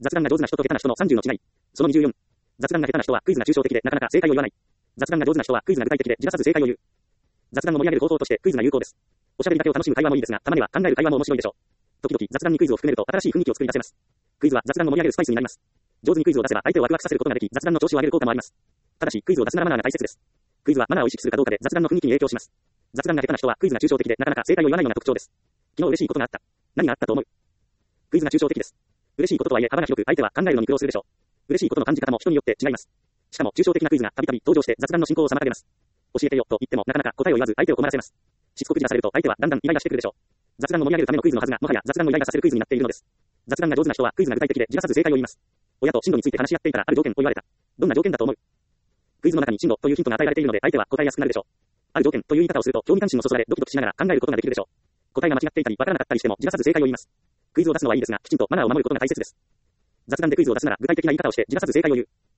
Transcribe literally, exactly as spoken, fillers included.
雑談が上手な人と下手な人のさんじゅうの違い。そのにじゅうよん。雑談が下手な人はクイズが抽象的でなかなか正解を言わない。雑談が上手な人はクイズが具体的で自画さず正解を言う。雑談を盛り上げる方法としてクイズが有効です。おしゃべりだけを楽しむ会話もいいですが、たまには考える会話も面白いでしょう。時々雑談にクイズを含めると新しい雰囲気を作り出せます。クイズは雑談を盛り上げるスパイスになります。上手にクイズを出せば相手をワクワクさせることができ、雑談の調子を上げる効果もあります。ただし、クイズを出すならマナーが大切です。クイズはマナーを意識するかどうかで雑談の雰囲気に影響します。雑談が下手な人はクイズが抽象的でなかなか正解を言わないような特徴です。昨日嬉しいことがあった。何があったと思う？クイズが抽象的です。嬉しいこととはいえ幅が広く相手は考えるのに苦労するでしょう。嬉しいことの感じ方も人によって違います。しかも抽象的なクイズがたびたび登場して雑談の進行を妨げます。教えてよと言ってもなかなか答えを言わず相手を困らせます。しつこくじらされると相手はだんだんイライラしてくるでしょう。雑談を盛り上げるためのクイズのはずがもはや雑談をイライラさせるクイズになっているのです。雑談が上手な人はクイズが具体的で自画さず正解を言います。親と進路について話し合っていたらある条件を言われた。どんな条件だと思う？クイズの中に進路というヒントが与えられているので相手は答えやすくなるでしょう。ある条件という言い方をすると興味関心もそそられドキドキしながら考えることができるでしょう。答えが間違っていたりわからなかったりしても自画さず正解を言います。クイズを出すのはいいですがきちんとマナーを守ることが大切です。雑談でクイズを出すなら具体的な言い方をして自画さず正解を言う。